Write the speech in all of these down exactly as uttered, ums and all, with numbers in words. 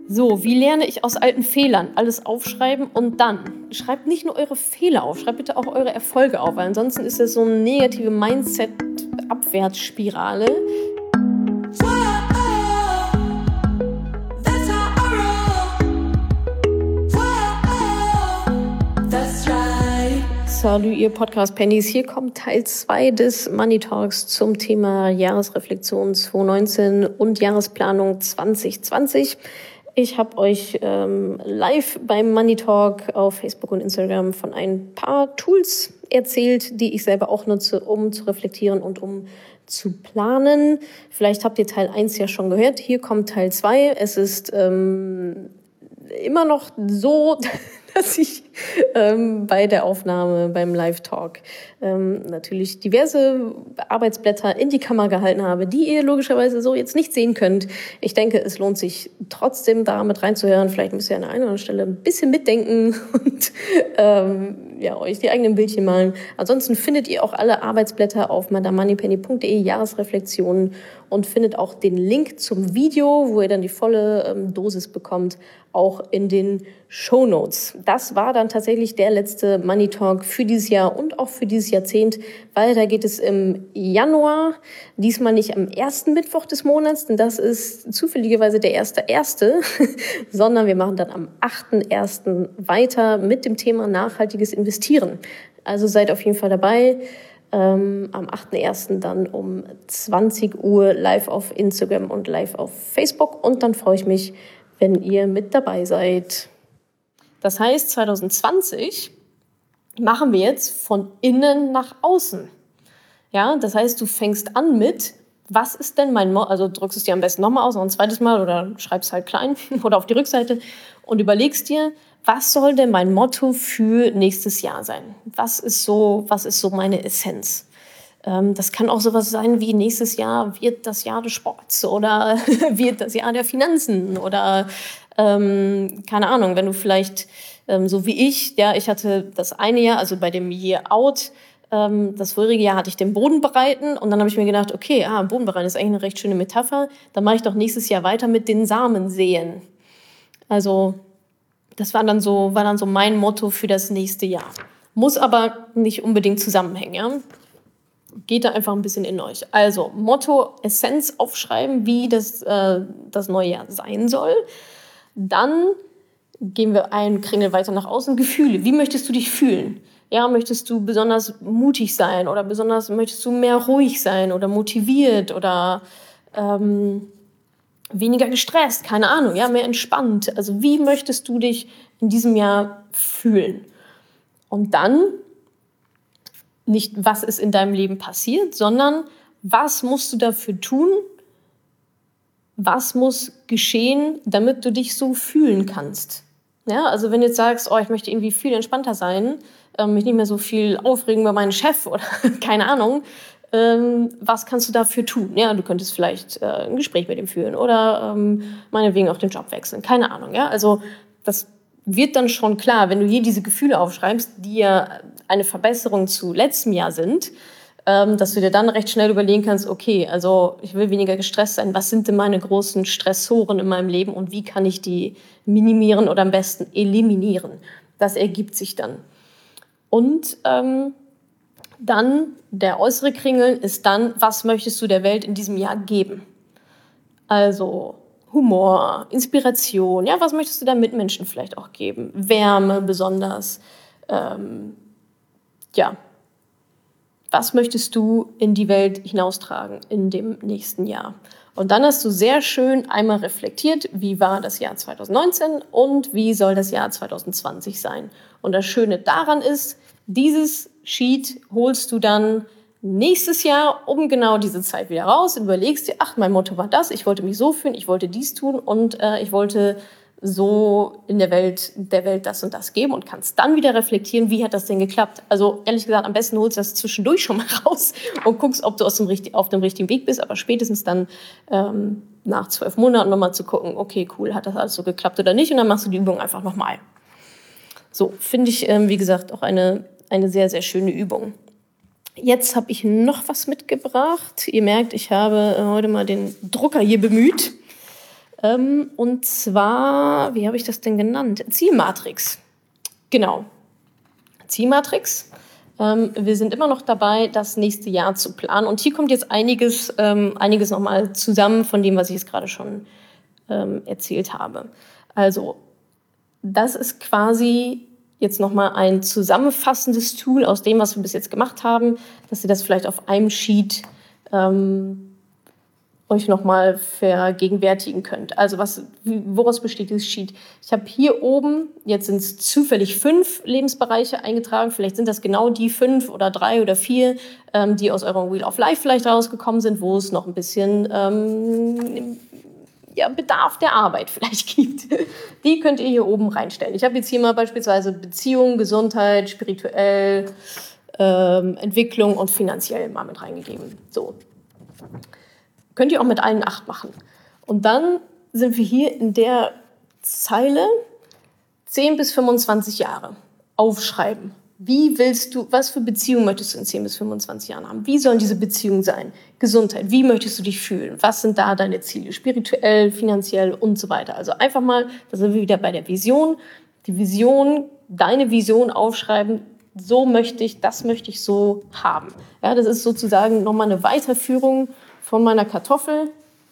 So, wie lerne ich aus alten Fehlern? Alles aufschreiben und dann. Schreibt nicht nur eure Fehler auf, schreibt bitte auch eure Erfolge auf, weil ansonsten ist das so eine negative Mindset-Abwärtsspirale. Salut, ihr Podcast-Pennies. Hier kommt Teil zwei des Money Talks zum Thema Jahresreflexion zwanzig neunzehn und Jahresplanung zwanzig zwanzig. Ich habe euch ähm, live beim Money Talk auf Facebook und Instagram von ein paar Tools erzählt, die ich selber auch nutze, um zu reflektieren und um zu planen. Vielleicht habt ihr Teil eins ja schon gehört. Hier kommt Teil zwei. Es ist ähm, immer noch so, dass ich ähm, bei der Aufnahme, beim Live-Talk ähm, natürlich diverse Arbeitsblätter in die Kamera gehalten habe, die ihr logischerweise so jetzt nicht sehen könnt. Ich denke, es lohnt sich trotzdem da mit reinzuhören. Vielleicht müsst ihr an der einen oder anderen Stelle ein bisschen mitdenken und ähm, ja, euch die eigenen Bildchen malen. Ansonsten findet ihr auch alle Arbeitsblätter auf madame moneypenny punkt de Jahresreflexionen und findet auch den Link zum Video, wo ihr dann die volle ähm, Dosis bekommt, auch in den Shownotes. Das war dann tatsächlich der letzte Money Talk für dieses Jahr und auch für dieses Jahrzehnt, weil da geht es im Januar, diesmal nicht am ersten Mittwoch des Monats, denn das ist zufälligerweise der erste erste, sondern wir machen dann am achten ersten weiter mit dem Thema nachhaltiges Investieren. Also seid auf jeden Fall dabei. Ähm, am achten ersten dann um zwanzig Uhr live auf Instagram und live auf Facebook. Und dann freue ich mich, wenn ihr mit dabei seid. Das heißt, zwanzig zwanzig machen wir jetzt von innen nach außen. Ja, das heißt, du fängst an mit, was ist denn mein Motto? Also drückst es dir am besten nochmal aus, noch ein zweites Mal oder schreibst halt klein oder auf die Rückseite und überlegst dir, was soll denn mein Motto für nächstes Jahr sein? Was ist so, was ist so meine Essenz? Ähm, das kann auch sowas sein wie nächstes Jahr wird das Jahr des Sports oder wird das Jahr der Finanzen oder ähm, keine Ahnung, wenn du vielleicht ähm, so wie ich, ja, ich hatte das eine Jahr, also bei dem Year Out, ähm, das vorige Jahr hatte ich den Boden bereiten und dann habe ich mir gedacht, okay, ah, Boden bereiten ist eigentlich eine recht schöne Metapher, dann mache ich doch nächstes Jahr weiter mit den Samen säen. Also das war dann so, war dann so mein Motto für das nächste Jahr. Muss aber nicht unbedingt zusammenhängen, ja. Geht da einfach ein bisschen in euch. Also Motto, Essenz aufschreiben, wie das, äh, das neue Jahr sein soll. Dann gehen wir einen Kringel weiter nach außen. Gefühle. Wie möchtest du dich fühlen? Ja, möchtest du besonders mutig sein oder besonders möchtest du mehr ruhig sein oder motiviert oder ähm, weniger gestresst, keine Ahnung, ja, mehr entspannt. Also wie möchtest du dich in diesem Jahr fühlen? Und dann nicht, was ist in deinem Leben passiert, sondern was musst du dafür tun, was muss geschehen, damit du dich so fühlen kannst. Ja, also wenn du jetzt sagst, oh, ich möchte irgendwie viel entspannter sein, ähm, mich nicht mehr so viel aufregen über meinen Chef oder keine Ahnung, ähm, was kannst du dafür tun? Ja, du könntest vielleicht äh, ein Gespräch mit ihm führen oder ähm, meinetwegen auch den Job wechseln, keine Ahnung. Ja, also das wird dann schon klar, wenn du hier diese Gefühle aufschreibst, die ja eine Verbesserung zu letztem Jahr sind, ähm, dass du dir dann recht schnell überlegen kannst, okay, also ich will weniger gestresst sein, was sind denn meine großen Stressoren in meinem Leben und wie kann ich die minimieren oder am besten eliminieren? Das ergibt sich dann. Und ähm, dann der äußere Kringel ist dann, was möchtest du der Welt in diesem Jahr geben? Also Humor, Inspiration, ja, was möchtest du deinen Mitmenschen vielleicht auch geben? Wärme besonders, ähm, ja, was möchtest du in die Welt hinaustragen in dem nächsten Jahr? Und dann hast du sehr schön einmal reflektiert, wie war das Jahr zwanzig neunzehn und wie soll das Jahr zwanzig zwanzig sein? Und das Schöne daran ist, dieses Sheet holst du dann nächstes Jahr um genau diese Zeit wieder raus und überlegst dir, ach, mein Motto war das, ich wollte mich so fühlen, ich wollte dies tun und äh, ich wollte so in der Welt, der Welt das und das geben und kannst dann wieder reflektieren, wie hat das denn geklappt? Also ehrlich gesagt, am besten holst du das zwischendurch schon mal raus und guckst, ob du aus dem, auf dem richtigen Weg bist, aber spätestens dann ähm, nach zwölf Monaten nochmal zu gucken, okay, cool, hat das alles so geklappt oder nicht und dann machst du die Übung einfach nochmal. So, finde ich, ähm, wie gesagt, auch eine, eine sehr, sehr schöne Übung. Jetzt habe ich noch was mitgebracht. Ihr merkt, ich habe heute mal den Drucker hier bemüht. Ähm, und zwar, wie habe ich das denn genannt? Zielmatrix. Genau. Zielmatrix. Ähm, wir sind immer noch dabei, das nächste Jahr zu planen. Und hier kommt jetzt einiges, ähm, einiges nochmal zusammen von dem, was ich jetzt gerade schon ähm, erzählt habe. Also, das ist quasi jetzt nochmal ein zusammenfassendes Tool aus dem, was wir bis jetzt gemacht haben, dass ihr das vielleicht auf einem Sheet ähm, euch nochmal vergegenwärtigen könnt. Also was, woraus besteht dieses Sheet? Ich habe hier oben, jetzt sind es zufällig fünf Lebensbereiche eingetragen, vielleicht sind das genau die fünf oder drei oder vier, ähm, die aus eurem Wheel of Life vielleicht rausgekommen sind, wo es noch ein bisschen ähm, ja, Bedarf der Arbeit vielleicht gibt. Die könnt ihr hier oben reinstellen. Ich habe jetzt hier mal beispielsweise Beziehung, Gesundheit, spirituell, ähm, Entwicklung und finanziell mal mit reingegeben. So. Könnt ihr auch mit allen acht machen. Und dann sind wir hier in der Zeile zehn bis fünfundzwanzig Jahre. Aufschreiben. Wie willst du, was für Beziehungen möchtest du in zehn bis fünfundzwanzig Jahren haben? Wie sollen diese Beziehungen sein? Gesundheit, wie möchtest du dich fühlen? Was sind da deine Ziele? Spirituell, finanziell und so weiter. Also einfach mal, da sind wir wieder bei der Vision. Die Vision, deine Vision aufschreiben, so möchte ich, das möchte ich so haben. Ja, das ist sozusagen nochmal eine Weiterführung von meiner Kartoffel,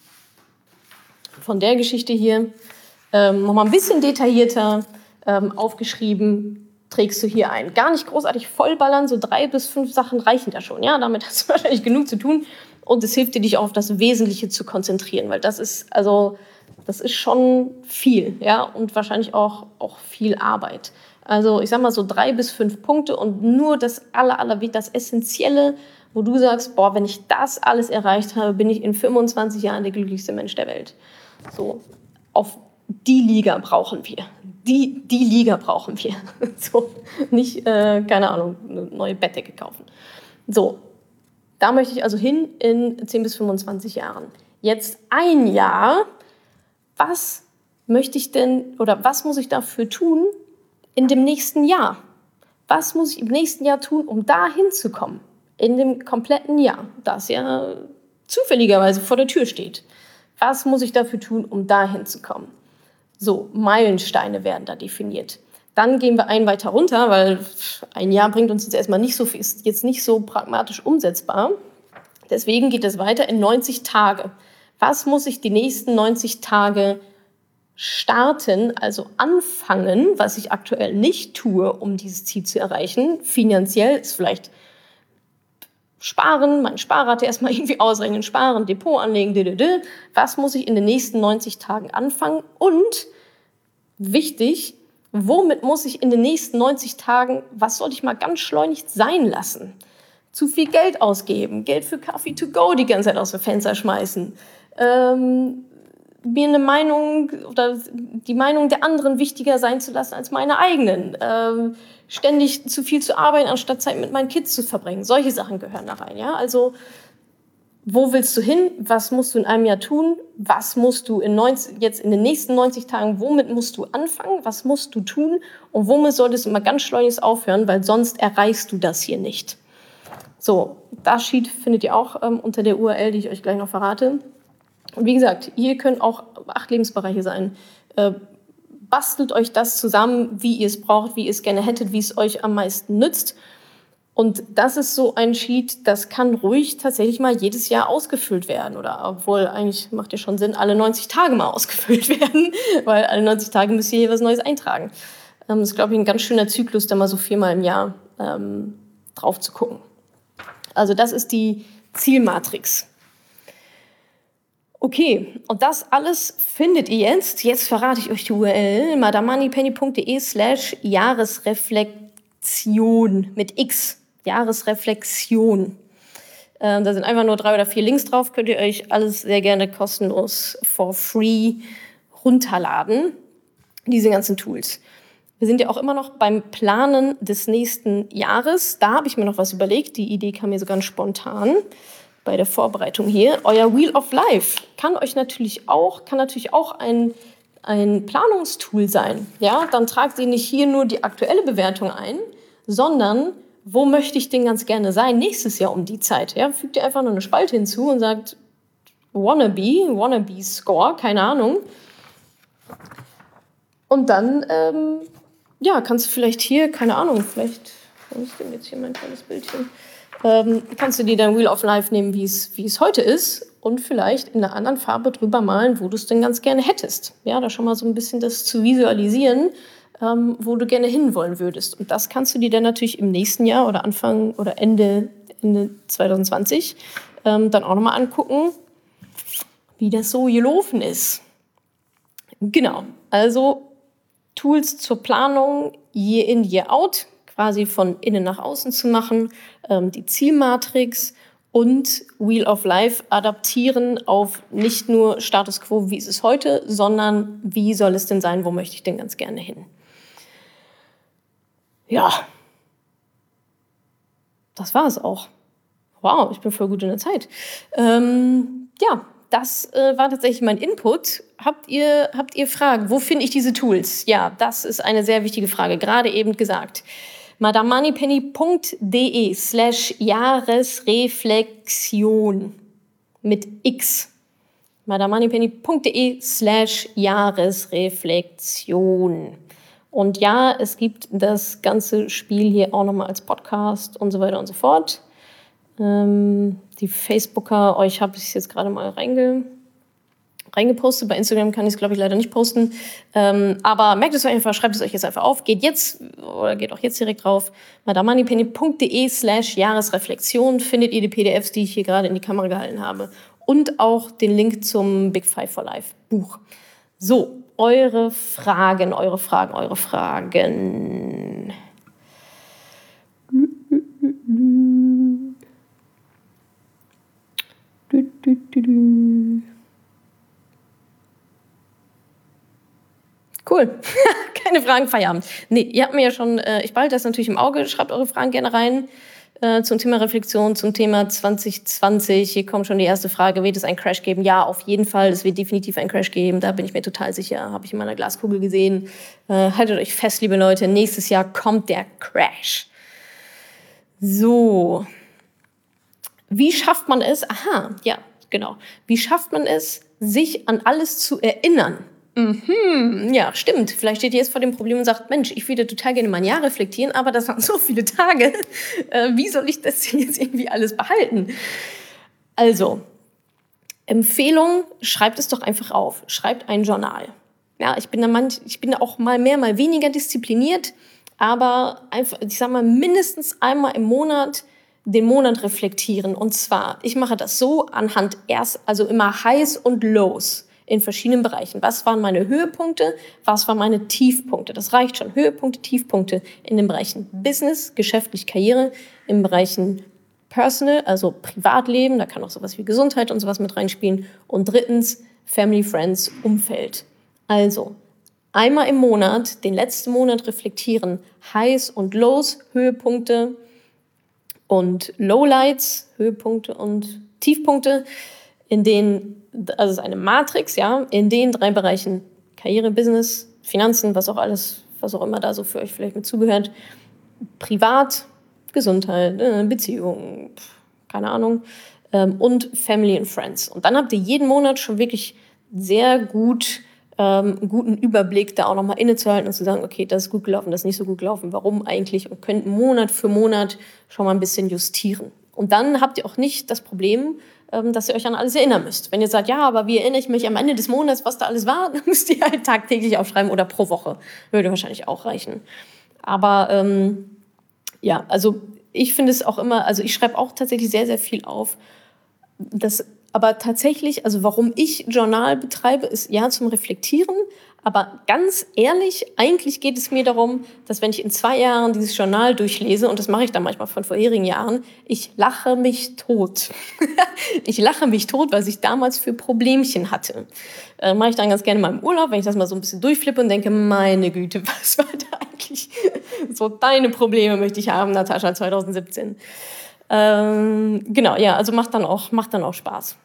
von der Geschichte hier, ähm, nochmal ein bisschen detaillierter ähm, aufgeschrieben, trägst du hier ein. Gar nicht großartig vollballern, so drei bis fünf Sachen reichen da schon. Ja, damit hast du wahrscheinlich genug zu tun und es hilft dir, dich auf das Wesentliche zu konzentrieren, weil das ist, also, das ist schon viel, ja, und wahrscheinlich auch, auch viel Arbeit. Also ich sag mal so drei bis fünf Punkte und nur das aller, aller, das Essentielle, wo du sagst, boah, wenn ich das alles erreicht habe, bin ich in fünfundzwanzig Jahren der glücklichste Mensch der Welt. So, auf die Liga brauchen wir. Die, die Liga brauchen wir. So, nicht, äh, keine Ahnung, eine neue Bettdecke kaufen. So, da möchte ich also hin in zehn bis fünfundzwanzig Jahren. Jetzt ein Jahr, was möchte ich denn, oder was muss ich dafür tun in dem nächsten Jahr? Was muss ich im nächsten Jahr tun, um da hinzukommen? In dem kompletten Jahr, das ja zufälligerweise vor der Tür steht. Was muss ich dafür tun, um da hinzukommen? So, Meilensteine werden da definiert. Dann gehen wir einen weiter runter, weil ein Jahr bringt uns jetzt erstmal nicht so viel, ist jetzt nicht so pragmatisch umsetzbar. Deswegen geht es weiter in neunzig Tage. Was muss ich die nächsten neunzig Tage starten, also anfangen, was ich aktuell nicht tue, um dieses Ziel zu erreichen? Finanziell ist vielleicht Sparen, mein Sparrate erstmal irgendwie ausrechnen, sparen, Depot anlegen, dödödö. Was muss ich in den nächsten neunzig Tagen anfangen? Und wichtig, womit muss ich in den nächsten neunzig Tagen, was soll ich mal ganz schleunigst sein lassen? Zu viel Geld ausgeben, Geld für Coffee to go die ganze Zeit aus dem Fenster schmeißen, ähm, mir eine Meinung oder die Meinung der anderen wichtiger sein zu lassen als meine eigenen, ähm, ständig zu viel zu arbeiten, anstatt Zeit mit meinen Kids zu verbringen. Solche Sachen gehören da rein. Ja? Also, wo willst du hin? Was musst du in einem Jahr tun? Was musst du in neunzig, jetzt in den nächsten neunzig Tagen, womit musst du anfangen? Was musst du tun? Und womit solltest du mal ganz schleunigst aufhören, weil sonst erreichst du das hier nicht. So, das Sheet findet ihr auch ähm, unter der U R L, die ich euch gleich noch verrate. Und wie gesagt, hier können auch acht Lebensbereiche sein. Äh, bastelt euch das zusammen, wie ihr es braucht, wie ihr es gerne hättet, wie es euch am meisten nützt. Und das ist so ein Sheet, das kann ruhig tatsächlich mal jedes Jahr ausgefüllt werden. Oder obwohl, eigentlich macht ja schon Sinn, alle neunzig Tage mal ausgefüllt werden, weil alle neunzig Tage müsst ihr hier was Neues eintragen. Ähm, das ist, glaube ich, ein ganz schöner Zyklus, da mal so viermal im Jahr ähm, drauf zu gucken. Also das ist die Zielmatrix. Okay, und das alles findet ihr jetzt, jetzt verrate ich euch die U R L, madamoneypenny.de slash Jahresreflexion mit X, Jahresreflexion. Ähm, da sind einfach nur drei oder vier Links drauf, könnt ihr euch alles sehr gerne kostenlos for free runterladen, diese ganzen Tools. Wir sind ja auch immer noch beim Planen des nächsten Jahres, da habe ich mir noch was überlegt, die Idee kam mir so ganz spontan. Bei der Vorbereitung hier. Euer Wheel of Life kann euch natürlich auch, kann natürlich auch ein, ein Planungstool sein. Ja, dann tragt ihr nicht hier nur die aktuelle Bewertung ein, sondern wo möchte ich denn ganz gerne sein nächstes Jahr um die Zeit? Ja, fügt ihr einfach nur eine Spalte hinzu und sagt, Wannabe, Wannabe-Score, keine Ahnung. Und dann, ähm, ja, kannst du vielleicht hier, keine Ahnung, vielleicht, wo ist denn jetzt hier mein tolles Bildchen? Ähm, kannst du dir dein Wheel of Life nehmen, wie es wie es heute ist und vielleicht in einer anderen Farbe drüber malen, wo du es denn ganz gerne hättest. Ja, da schon mal so ein bisschen das zu visualisieren, ähm, wo du gerne hinwollen würdest. Und das kannst du dir dann natürlich im nächsten Jahr oder Anfang oder Ende, Ende zwanzig zwanzig ähm, dann auch nochmal angucken, wie das so gelaufen ist. Genau, also Tools zur Planung, Year in, Year out, quasi von innen nach außen zu machen, ähm, die Zielmatrix und Wheel of Life adaptieren auf nicht nur Status Quo, wie ist es heute, sondern wie soll es denn sein, wo möchte ich denn ganz gerne hin. Ja, das war es auch. Wow, ich bin voll gut in der Zeit. Ähm, ja, das äh, war tatsächlich mein Input. Habt ihr, habt ihr Fragen? Wo finde ich diese Tools? Ja, das ist eine sehr wichtige Frage, gerade eben gesagt. madamoneypenny.de slash Jahresreflexion mit X. madamoneypenny.de slash Jahresreflexion. Und ja, es gibt das ganze Spiel hier auch nochmal als Podcast und so weiter und so fort. Ähm, die Facebooker, euch habe ich jetzt gerade mal reinge, reingepostet. Bei Instagram kann ich es, glaube ich, leider nicht posten. Ähm, aber merkt es euch einfach, schreibt es euch jetzt einfach auf. Geht jetzt, oder geht auch jetzt direkt drauf. madamoneypenny.de slash Jahresreflexion findet ihr die P D Fs, die ich hier gerade in die Kamera gehalten habe. Und auch den Link zum Big Five for Life Buch. So, eure Fragen, eure Fragen, eure Fragen. Cool. Keine Fragen, Feierabend. Nee, ihr habt mir ja schon, äh, ich behalte das natürlich im Auge, schreibt eure Fragen gerne rein äh, zum Thema Reflexion, zum Thema zwanzig zwanzig. Hier kommt schon die erste Frage, wird es einen Crash geben? Ja, auf jeden Fall, es wird definitiv einen Crash geben, da bin ich mir total sicher, habe ich in meiner Glaskugel gesehen. Äh, haltet euch fest, liebe Leute, nächstes Jahr kommt der Crash. So. Wie schafft man es? Aha, ja, genau. Wie schafft man es, sich an alles zu erinnern? Mhm, ja, stimmt. Vielleicht steht ihr jetzt vor dem Problem und sagt, Mensch, ich würde total gerne mein Jahr reflektieren, aber das waren so viele Tage. Äh, wie soll ich das denn jetzt irgendwie alles behalten? Also, Empfehlung, schreibt es doch einfach auf. Schreibt ein Journal. Ja, ich bin da manch, ich bin da auch mal mehr, mal weniger diszipliniert, aber einfach, ich sag mal, mindestens einmal im Monat den Monat reflektieren. Und zwar, ich mache das so anhand erst, also immer Highs und Lows in verschiedenen Bereichen. Was waren meine Höhepunkte? Was waren meine Tiefpunkte? Das reicht schon. Höhepunkte, Tiefpunkte in den Bereichen Business, geschäftlich, Karriere, in Bereichen Personal, also Privatleben, da kann auch sowas wie Gesundheit und sowas mit reinspielen. Und drittens, Family, Friends, Umfeld. Also, einmal im Monat, den letzten Monat reflektieren, Highs und Lows, Höhepunkte und Lowlights, Höhepunkte und Tiefpunkte, in denen, also es ist eine Matrix, ja, in den drei Bereichen Karriere, Business, Finanzen, was auch alles, was auch immer da so für euch vielleicht mit zugehört, privat, Gesundheit, Beziehungen, keine Ahnung, und Family and Friends. Und dann habt ihr jeden Monat schon wirklich sehr gut ähm, einen guten Überblick, da auch nochmal innezuhalten und zu sagen, okay, das ist gut gelaufen, das ist nicht so gut gelaufen, warum eigentlich? Und könnt Monat für Monat schon mal ein bisschen justieren. Und dann habt ihr auch nicht das Problem, ähm, dass ihr euch an alles erinnern müsst. Wenn ihr sagt, ja, aber wie erinnere ich mich am Ende des Monats, was da alles war, dann müsst ihr halt tagtäglich aufschreiben oder pro Woche. Würde wahrscheinlich auch reichen. Aber ähm, ja, also ich finde es auch immer, also ich schreibe auch tatsächlich sehr, sehr viel auf. Das, aber tatsächlich, also warum ich Journal betreibe, ist ja zum Reflektieren. Aber ganz ehrlich, eigentlich geht es mir darum, dass wenn ich in zwei Jahren dieses Journal durchlese, und das mache ich dann manchmal von vorherigen Jahren, ich lache mich tot. Ich lache mich tot, was ich damals für Problemchen hatte. Äh, mache ich dann ganz gerne mal im Urlaub, wenn ich das mal so ein bisschen durchflippe und denke, meine Güte, was war da eigentlich? So deine Probleme möchte ich haben, Natascha zwanzig siebzehn. Ähm, genau, ja, also macht dann auch, macht dann auch Spaß.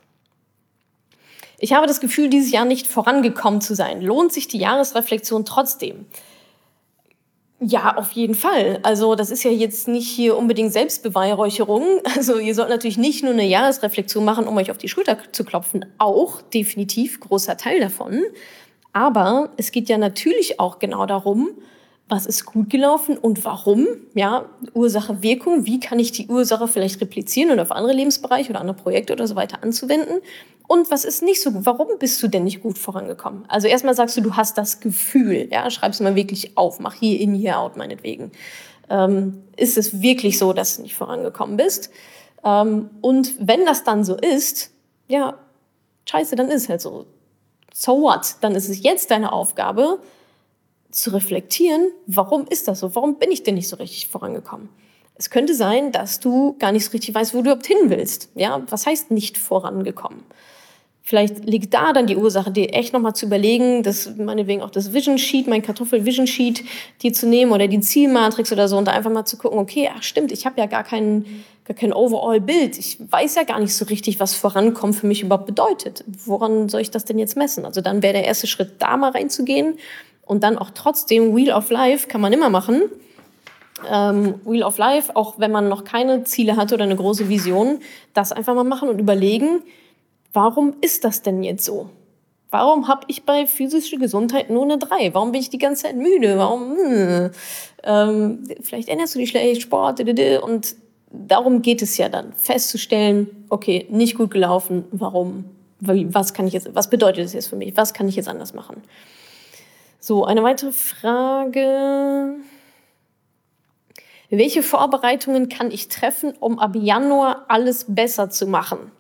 Ich habe das Gefühl, dieses Jahr nicht vorangekommen zu sein. Lohnt sich die Jahresreflexion trotzdem? Ja, auf jeden Fall. Also das ist ja jetzt nicht hier unbedingt Selbstbeweihräucherung. Also ihr sollt natürlich nicht nur eine Jahresreflexion machen, um euch auf die Schulter zu klopfen. Auch definitiv großer Teil davon. Aber es geht ja natürlich auch genau darum, was ist gut gelaufen und warum. Ja, Ursache, Wirkung. Wie kann ich die Ursache vielleicht replizieren und auf andere Lebensbereiche oder andere Projekte oder so weiter anzuwenden? Und was ist nicht so gut? Warum bist du denn nicht gut vorangekommen? Also erstmal sagst du, du hast das Gefühl. Ja, schreib es mal wirklich auf. Mach hier in, hier out meinetwegen. Ähm, ist es wirklich so, dass du nicht vorangekommen bist? Ähm, und wenn das dann so ist, ja, scheiße, dann ist es halt so. So what? Dann ist es jetzt deine Aufgabe, zu reflektieren, warum ist das so? Warum bin ich denn nicht so richtig vorangekommen? Es könnte sein, dass du gar nicht so richtig weißt, wo du überhaupt hin willst. Ja, was heißt nicht vorangekommen? Vielleicht liegt da dann die Ursache, dir echt nochmal zu überlegen, das meinetwegen auch das Vision Sheet, mein Kartoffel-Vision Sheet, dir zu nehmen oder die Zielmatrix oder so und da einfach mal zu gucken, okay, ach stimmt, ich habe ja gar kein, gar kein Overall-Bild. Ich weiß ja gar nicht so richtig, was vorankommen für mich überhaupt bedeutet. Woran soll ich das denn jetzt messen? Also dann wäre der erste Schritt, da mal reinzugehen und dann auch trotzdem Wheel of Life kann man immer machen. Ähm, Wheel of Life, auch wenn man noch keine Ziele hat oder eine große Vision, das einfach mal machen und überlegen, warum ist das denn jetzt so? Warum habe ich bei physischer Gesundheit nur eine drei? Warum bin ich die ganze Zeit müde? Warum? Hm, ähm, vielleicht erinnerst du dich schlecht, Sport, und darum geht es ja dann, festzustellen, okay, nicht gut gelaufen, warum? Was kann ich jetzt, was bedeutet das jetzt für mich? Was kann ich jetzt anders machen? So, eine weitere Frage. Welche Vorbereitungen kann ich treffen, um ab Januar alles besser zu machen?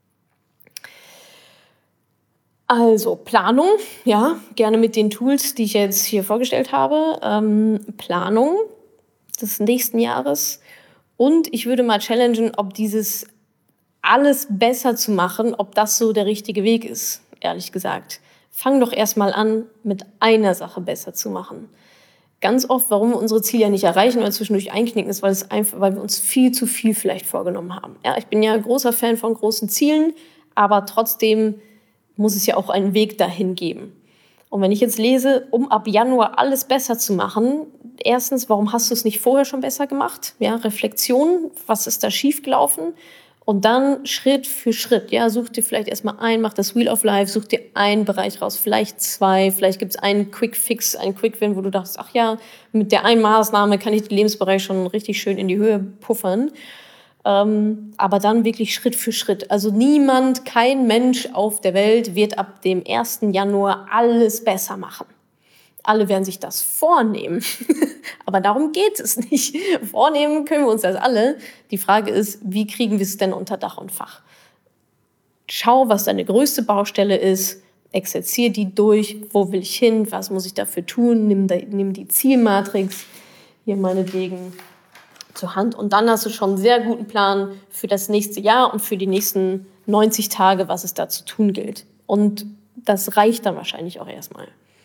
Also Planung, ja, gerne mit den Tools, die ich jetzt hier vorgestellt habe. Ähm, Planung des nächsten Jahres. Und ich würde mal challengen, ob dieses alles besser zu machen, ob das so der richtige Weg ist, ehrlich gesagt. Fang doch erstmal an, mit einer Sache besser zu machen. Ganz oft, warum wir unsere Ziele ja nicht erreichen oder zwischendurch einknicken, ist, weil, es einfach, weil wir uns viel zu viel vielleicht vorgenommen haben. Ja, ich bin ja ein großer Fan von großen Zielen, aber trotzdem muss es ja auch einen Weg dahin geben. Und wenn ich jetzt lese, um ab Januar alles besser zu machen, erstens, warum hast du es nicht vorher schon besser gemacht? Ja, Reflexion, was ist da schiefgelaufen? Und dann Schritt für Schritt, ja, such dir vielleicht erstmal ein, mach das Wheel of Life, such dir einen Bereich raus, vielleicht zwei, vielleicht gibt es einen Quick Fix, einen Quick Win, wo du dachtest, ach ja, mit der einen Maßnahme kann ich den Lebensbereich schon richtig schön in die Höhe puffern. Ähm, aber dann wirklich Schritt für Schritt. Also niemand, kein Mensch auf der Welt wird ab dem ersten Januar alles besser machen. Alle werden sich das vornehmen, aber darum geht es nicht. Vornehmen können wir uns das alle. Die Frage ist, wie kriegen wir es denn unter Dach und Fach? Schau, was deine größte Baustelle ist, exerziere die durch, wo will ich hin, was muss ich dafür tun, nimm, da, nimm die Zielmatrix, hier meinetwegen, zur Hand und dann hast du schon einen sehr guten Plan für das nächste Jahr und für die nächsten neunzig Tage, was es da zu tun gilt. Und das reicht dann wahrscheinlich auch erstmal.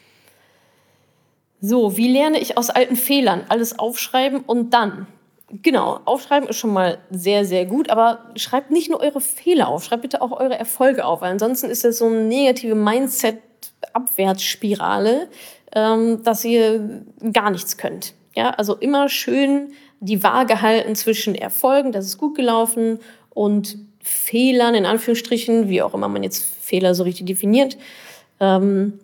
So, wie lerne ich aus alten Fehlern? Alles aufschreiben und dann. Genau, aufschreiben ist schon mal sehr, sehr gut, aber schreibt nicht nur eure Fehler auf, schreibt bitte auch eure Erfolge auf, weil ansonsten ist das so eine negative Mindset-Abwärtsspirale, ähm, dass ihr gar nichts könnt. Ja, also immer schön die Waage halten zwischen Erfolgen, das ist gut gelaufen, und Fehlern, in Anführungsstrichen, wie auch immer man jetzt Fehler so richtig definiert, ähm,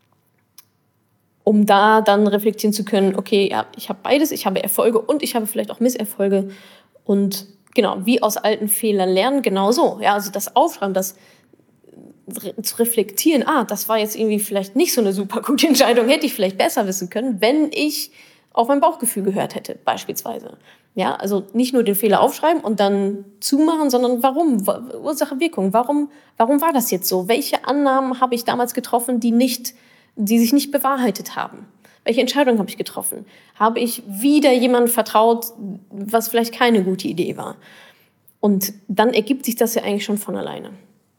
um da dann reflektieren zu können, okay, ja, ich habe beides, ich habe Erfolge und ich habe vielleicht auch Misserfolge. Und genau, wie aus alten Fehlern lernen, genau so. Ja, also das Aufschreiben, das re- zu reflektieren, ah, das war jetzt irgendwie vielleicht nicht so eine super gute Entscheidung, hätte ich vielleicht besser wissen können, wenn ich auf mein Bauchgefühl gehört hätte, beispielsweise. Ja, also nicht nur den Fehler aufschreiben und dann zumachen, sondern warum? Ursache, Wirkung. Warum, warum war das jetzt so? Welche Annahmen habe ich damals getroffen, die nicht, die sich nicht bewahrheitet haben? Welche Entscheidung habe ich getroffen? Habe ich wieder jemandem vertraut, was vielleicht keine gute Idee war? Und dann ergibt sich das ja eigentlich schon von alleine.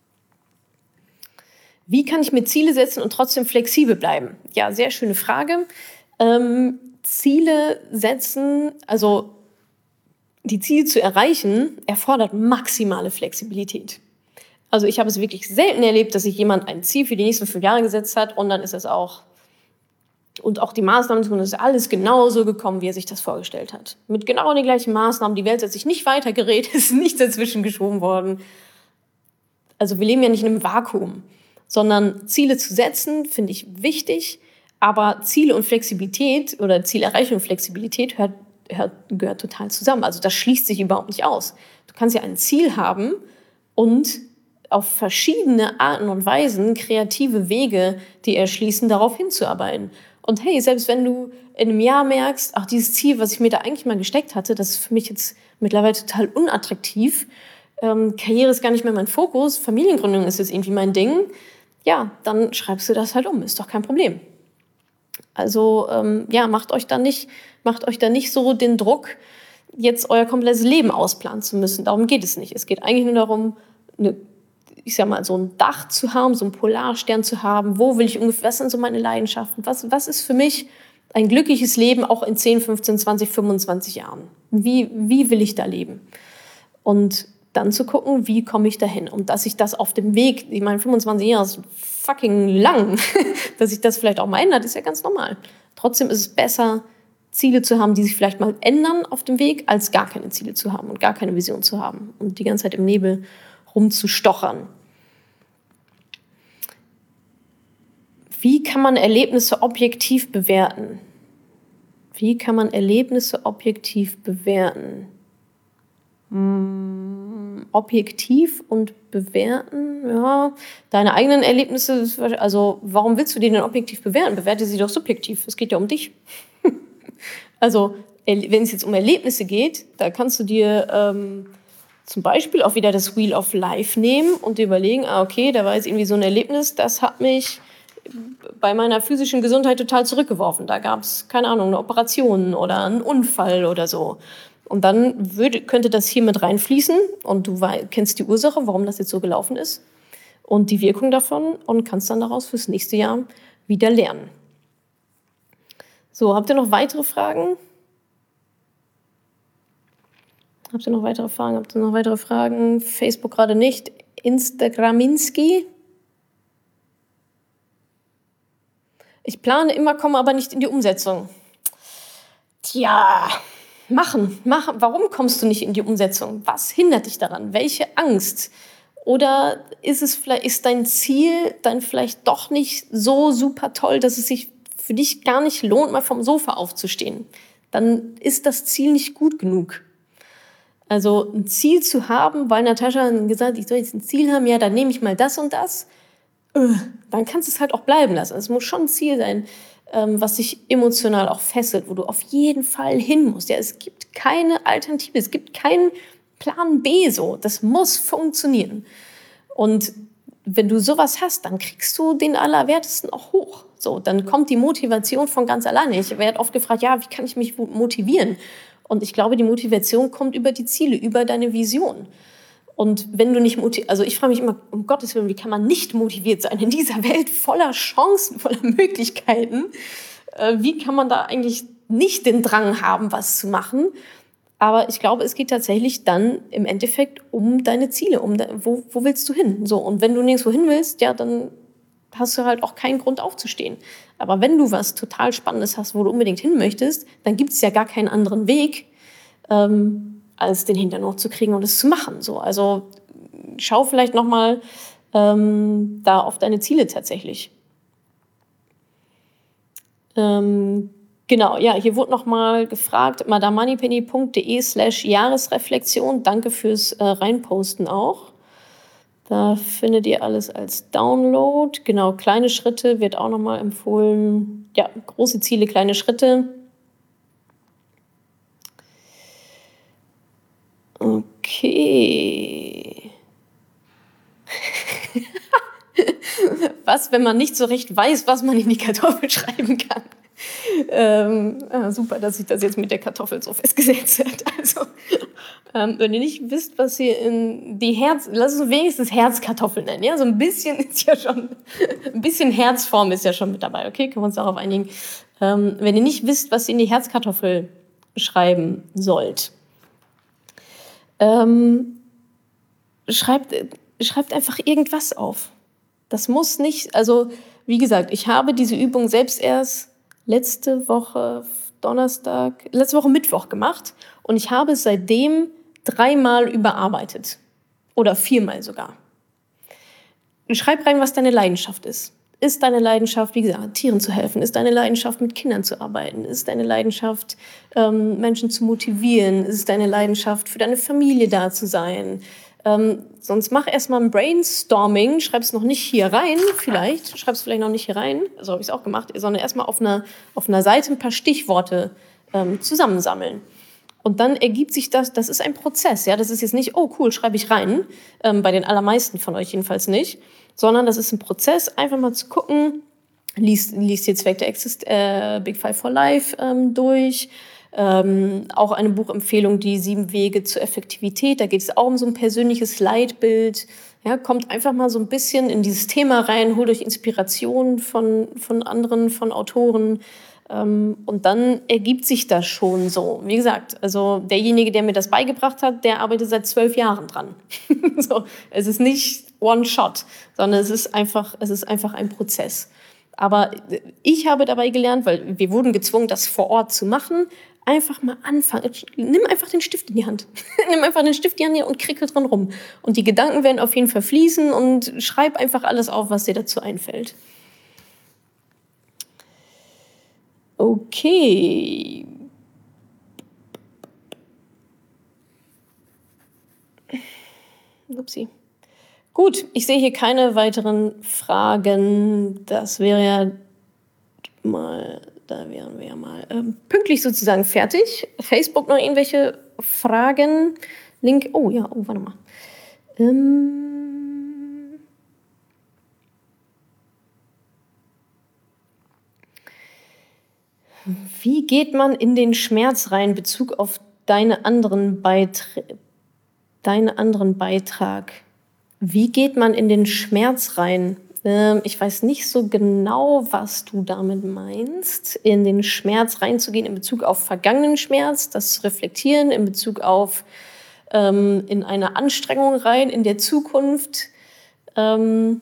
Wie kann ich mir Ziele setzen und trotzdem flexibel bleiben? Ja, sehr schöne Frage. Ähm, Ziele setzen, also die Ziele zu erreichen, erfordert maximale Flexibilität. Also ich habe es wirklich selten erlebt, dass sich jemand ein Ziel für die nächsten fünf Jahre gesetzt hat und dann ist es auch und auch die Maßnahmen, es ist alles genauso gekommen, wie er sich das vorgestellt hat. Mit genau den gleichen Maßnahmen, die Welt hat sich nicht weitergedreht, ist nicht dazwischen geschoben worden. Also wir leben ja nicht in einem Vakuum, sondern Ziele zu setzen, finde ich wichtig, aber Ziele und Flexibilität oder Zielerreichung und Flexibilität hört, hört, gehört total zusammen. Also das schließt sich überhaupt nicht aus. Du kannst ja ein Ziel haben und auf verschiedene Arten und Weisen kreative Wege, die erschließen, darauf hinzuarbeiten. Und hey, selbst wenn du in einem Jahr merkst, ach, dieses Ziel, was ich mir da eigentlich mal gesteckt hatte, das ist für mich jetzt mittlerweile total unattraktiv, ähm, Karriere ist gar nicht mehr mein Fokus, Familiengründung ist jetzt irgendwie mein Ding, ja, dann schreibst du das halt um, ist doch kein Problem. Also ähm, ja, macht euch da nicht, macht euch da nicht so den Druck, jetzt euer komplettes Leben ausplanen zu müssen. Darum geht es nicht. Es geht eigentlich nur darum, eine, ich sag mal, so ein Dach zu haben, so einen Polarstern zu haben. Wo will ich ungefähr, was sind so meine Leidenschaften? Was, was ist für mich ein glückliches Leben auch in zehn, fünfzehn, zwanzig, fünfundzwanzig Jahren? Wie, wie will ich da leben? Und dann zu gucken, wie komme ich dahin? Und dass ich das auf dem Weg, ich meine, fünfundzwanzig Jahre ist fucking lang, dass sich das vielleicht auch mal ändert, ist ja ganz normal. Trotzdem ist es besser, Ziele zu haben, die sich vielleicht mal ändern auf dem Weg, als gar keine Ziele zu haben und gar keine Vision zu haben und die ganze Zeit im Nebel rumzustochern. Wie kann man Erlebnisse objektiv bewerten? Wie kann man Erlebnisse objektiv bewerten? Hm, objektiv und bewerten, ja, deine eigenen Erlebnisse, also warum willst du die denn objektiv bewerten? Bewerte sie doch subjektiv, es geht ja um dich. Also, wenn es jetzt um Erlebnisse geht, da kannst du dir ähm, zum Beispiel auch wieder das Wheel of Life nehmen und dir überlegen, ah, okay, da war jetzt irgendwie so ein Erlebnis, das hat mich bei meiner physischen Gesundheit total zurückgeworfen. Da gab es, keine Ahnung, eine Operation oder einen Unfall oder so. Und dann würde, könnte das hier mit reinfließen und du wei- kennst die Ursache, warum das jetzt so gelaufen ist und die Wirkung davon und kannst dann daraus fürs nächste Jahr wieder lernen. So, habt ihr noch weitere Fragen? Habt ihr noch weitere Fragen? Habt ihr noch weitere Fragen? Facebook gerade nicht. Instagraminski. Ich plane immer, komme aber nicht in die Umsetzung. Tja, machen, machen. Warum kommst du nicht in die Umsetzung? Was hindert dich daran? Welche Angst? Oder ist es vielleicht, ist dein Ziel dann vielleicht doch nicht so super toll, dass es sich für dich gar nicht lohnt, mal vom Sofa aufzustehen? Dann ist das Ziel nicht gut genug. Also ein Ziel zu haben, weil Natascha gesagt hat, ich soll jetzt ein Ziel haben, ja, dann nehme ich mal das und das, dann kannst du es halt auch bleiben lassen. Es muss schon ein Ziel sein, was dich emotional auch fesselt, wo du auf jeden Fall hin musst. Ja, es gibt keine Alternative, es gibt keinen Plan B so. Das muss funktionieren. Und wenn du sowas hast, dann kriegst du den Allerwertesten auch hoch. So, dann kommt die Motivation von ganz alleine. Ich werde oft gefragt, ja, wie kann ich mich motivieren? Und ich glaube, die Motivation kommt über die Ziele, über deine Vision. Und wenn du nicht motiviert, also ich frage mich immer, um Gottes Willen, wie kann man nicht motiviert sein in dieser Welt voller Chancen, voller Möglichkeiten? Äh, wie kann man da eigentlich nicht den Drang haben, was zu machen? Aber ich glaube, es geht tatsächlich dann im Endeffekt um deine Ziele, um de- wo, wo willst du hin? So, und wenn du nirgendwo hin willst, ja, dann hast du halt auch keinen Grund aufzustehen. Aber wenn du was total Spannendes hast, wo du unbedingt hin möchtest, dann gibt es ja gar keinen anderen Weg, ähm, als den Hintern hochzukriegen und es zu machen. So, also schau vielleicht nochmal ähm, da auf deine Ziele tatsächlich. Ähm, genau, ja, hier wurde nochmal gefragt, madamoneypenny.de slash Jahresreflexion. Danke fürs äh, Reinposten auch. Da findet ihr alles als Download. Genau, kleine Schritte wird auch nochmal empfohlen. Ja, große Ziele, kleine Schritte. Okay. Was, wenn man nicht so recht weiß, was man in die Kartoffel schreiben kann? Ähm, ah, super, dass sich das jetzt mit der Kartoffel so festgesetzt hat. Also, ähm, wenn ihr nicht wisst, was ihr in die Herz... Lass uns wenigstens Herzkartoffeln nennen. Ja? So ein bisschen ist ja schon... Ein bisschen Herzform ist ja schon mit dabei. Okay, können wir uns darauf einigen. Ähm, wenn ihr nicht wisst, was ihr in die Herzkartoffel schreiben sollt, ähm, schreibt, schreibt einfach irgendwas auf. Das muss nicht... Also, wie gesagt, ich habe diese Übung selbst erst letzte Woche Donnerstag, letzte Woche Mittwoch gemacht und ich habe es seitdem dreimal überarbeitet. Oder viermal sogar. Schreib rein, was deine Leidenschaft ist. Ist deine Leidenschaft, wie gesagt, Tieren zu helfen? Ist deine Leidenschaft, mit Kindern zu arbeiten? Ist deine Leidenschaft, ähm, Menschen zu motivieren? Ist deine Leidenschaft, für deine Familie da zu sein? Ähm, sonst mach erstmal ein Brainstorming, schreib es noch nicht hier rein, vielleicht, schreib es vielleicht noch nicht hier rein, so habe ich es auch gemacht, sondern erstmal auf einer, auf einer Seite ein paar Stichworte ähm, zusammensammeln. Und dann ergibt sich das, das ist ein Prozess, ja, das ist jetzt nicht, oh cool, schreibe ich rein, ähm, bei den allermeisten von euch jedenfalls nicht, sondern das ist ein Prozess, einfach mal zu gucken, liest, liest jetzt Zweck der Exist, äh, Big Five for Life ähm, durch, ähm, auch eine Buchempfehlung, die Sieben Wege zur Effektivität, da geht es auch um so ein persönliches Leitbild, ja, kommt einfach mal so ein bisschen in dieses Thema rein, holt euch Inspiration von, von anderen, von Autoren, ähm, und dann ergibt sich das schon so. Wie gesagt, also derjenige, der mir das beigebracht hat, der arbeitet seit zwölf Jahren dran. So, es ist nicht one shot, sondern es ist einfach, es ist einfach ein Prozess. Aber ich habe dabei gelernt, weil wir wurden gezwungen, das vor Ort zu machen, einfach mal anfangen. Nimm einfach den Stift in die Hand. Nimm einfach den Stift in die Hand und krickel dran rum. Und die Gedanken werden auf jeden Fall fließen und schreib einfach alles auf, was dir dazu einfällt. Okay. Upsi. Gut, ich sehe hier keine weiteren Fragen. Das wäre ja mal, da wären wir ja mal ähm, pünktlich sozusagen fertig. Facebook noch irgendwelche Fragen? Link, oh ja, oh, warte mal. Ähm, Wie geht man in den Schmerz rein in Bezug auf deine anderen Beitr- deinen anderen Beitrag? Wie geht man in den Schmerz rein? Ähm, ich weiß nicht so genau, was du damit meinst, in den Schmerz reinzugehen in Bezug auf vergangenen Schmerz, das Reflektieren in Bezug auf ähm, in eine Anstrengung rein in der Zukunft. Ähm,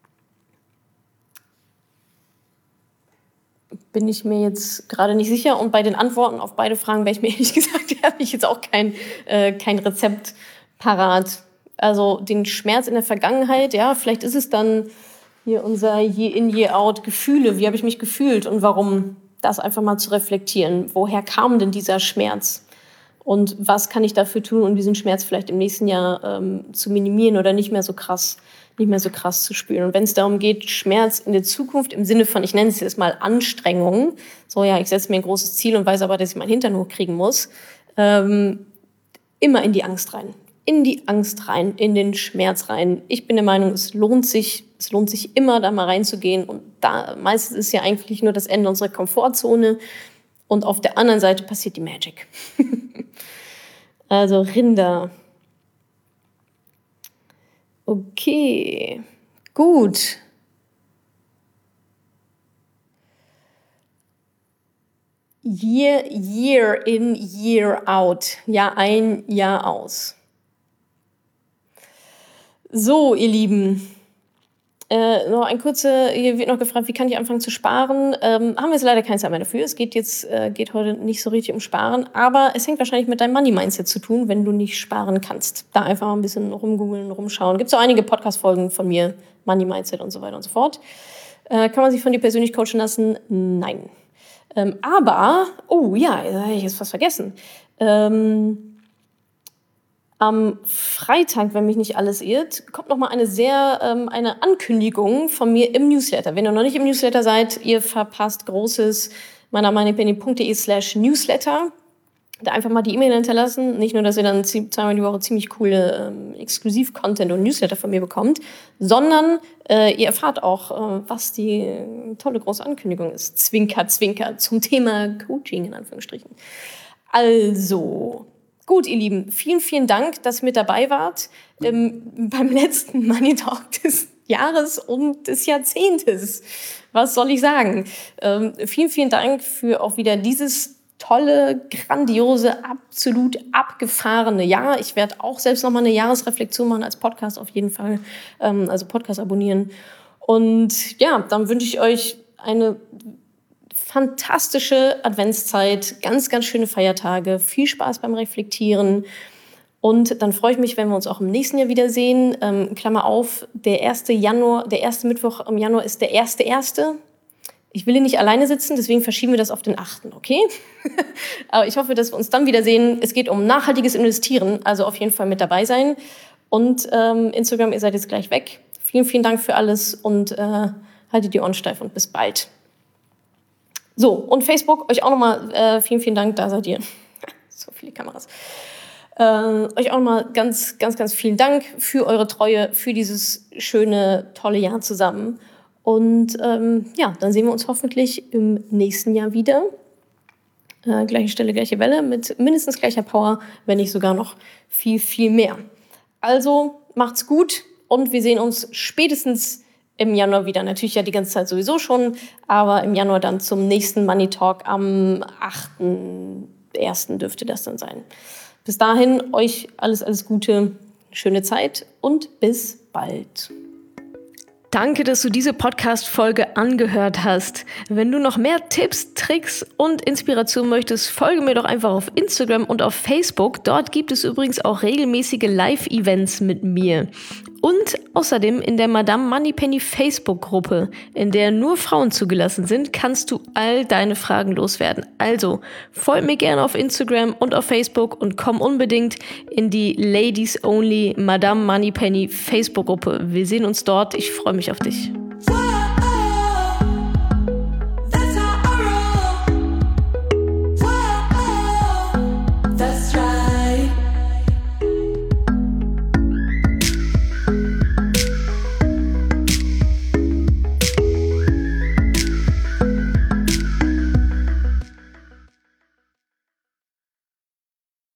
bin ich mir jetzt gerade nicht sicher. Und bei den Antworten auf beide Fragen wäre ich mir ehrlich gesagt, habe ich jetzt auch kein, äh, kein Rezept parat. Also den Schmerz in der Vergangenheit, ja, vielleicht ist es dann hier unser Year in, Year out Gefühle. Wie habe ich mich gefühlt und warum? Das einfach mal zu reflektieren. Woher kam denn dieser Schmerz? Und was kann ich dafür tun, um diesen Schmerz vielleicht im nächsten Jahr ähm, zu minimieren oder nicht mehr so krass, nicht mehr so krass zu spüren? Und wenn es darum geht, Schmerz in der Zukunft im Sinne von, ich nenne es jetzt mal Anstrengung, so ja, ich setze mir ein großes Ziel und weiß aber, dass ich meinen Hintern hochkriegen muss, ähm, immer in die Angst rein. In die Angst rein, in den Schmerz rein. Ich bin der Meinung, es lohnt sich, es lohnt sich immer, da mal reinzugehen. Und da meistens ist ja eigentlich nur das Ende unserer Komfortzone. Und auf der anderen Seite passiert die Magic. Also Rinder. Okay, gut. Year, year in, year out. Jahr ein, Jahr aus. So, ihr Lieben, äh, noch ein kurzer, hier wird noch gefragt, wie kann ich anfangen zu sparen? Ähm, haben wir jetzt leider keine Zeit mehr dafür. Es geht jetzt, äh, geht heute nicht so richtig um Sparen, aber es hängt wahrscheinlich mit deinem Money-Mindset zu tun, wenn du nicht sparen kannst. Da einfach mal ein bisschen rumgoogeln, rumschauen. Gibt es auch einige Podcast-Folgen von mir, Money-Mindset und so weiter und so fort. Äh, kann man sich von dir persönlich coachen lassen? Nein. Ähm, aber, oh ja, da habe ich jetzt fast vergessen. Ähm, Am Freitag, wenn mich nicht alles irrt, kommt noch mal eine sehr ähm, eine Ankündigung von mir im Newsletter. Wenn ihr noch nicht im Newsletter seid, ihr verpasst Großes. meinermeinepeni.de slash Newsletter. Da einfach mal die E-Mail hinterlassen. Nicht nur, dass ihr dann zweimal die Woche ziemlich coole ähm, Exklusiv-Content und Newsletter von mir bekommt, sondern äh, ihr erfahrt auch, äh, was die äh, tolle große Ankündigung ist. Zwinker, zwinker, zum Thema Coaching in Anführungsstrichen. Also... Gut, ihr Lieben, vielen, vielen Dank, dass ihr mit dabei wart ähm, beim letzten Money Talk des Jahres und des Jahrzehntes. Was soll ich sagen? Ähm, vielen, vielen Dank für auch wieder dieses tolle, grandiose, absolut abgefahrene Jahr. Ich werde auch selbst nochmal eine Jahresreflexion machen als Podcast auf jeden Fall, ähm, also Podcast abonnieren. Und ja, dann wünsche ich euch eine fantastische Adventszeit, ganz, ganz schöne Feiertage, viel Spaß beim Reflektieren. Und dann freue ich mich, wenn wir uns auch im nächsten Jahr wiedersehen. Ähm, Klammer auf, der erste Januar, der erste Mittwoch im Januar ist der erste erste. Ich will hier nicht alleine sitzen, deswegen verschieben wir das auf den achten, okay? Aber ich hoffe, dass wir uns dann wiedersehen. Es geht um nachhaltiges Investieren, also auf jeden Fall mit dabei sein. Und ähm, Instagram, ihr seid jetzt gleich weg. Vielen, vielen Dank für alles und äh, haltet die Ohren steif und bis bald. So, und Facebook, euch auch nochmal äh, vielen, vielen Dank, da seid ihr. So viele Kameras. Äh, euch auch nochmal ganz, ganz, ganz vielen Dank für eure Treue, für dieses schöne, tolle Jahr zusammen. Und ähm, ja, dann sehen wir uns hoffentlich im nächsten Jahr wieder. Äh, gleiche Stelle, gleiche Welle mit mindestens gleicher Power, wenn nicht sogar noch viel, viel mehr. Also macht's gut und wir sehen uns spätestens im Januar wieder. Natürlich ja die ganze Zeit sowieso schon, aber im Januar dann zum nächsten Money Talk am achten ersten dürfte das dann sein. Bis dahin euch alles, alles Gute, schöne Zeit und bis bald. Danke, dass du diese Podcast-Folge angehört hast. Wenn du noch mehr Tipps, Tricks und Inspiration möchtest, folge mir doch einfach auf Instagram und auf Facebook. Dort gibt es übrigens auch regelmäßige Live-Events mit mir. Und außerdem in der Madame Moneypenny Facebook-Gruppe, in der nur Frauen zugelassen sind, kannst du all deine Fragen loswerden. Also folg mir gerne auf Instagram und auf Facebook und komm unbedingt in die Ladies Only Madame Moneypenny Facebook-Gruppe. Wir sehen uns dort. Ich freue mich auf dich.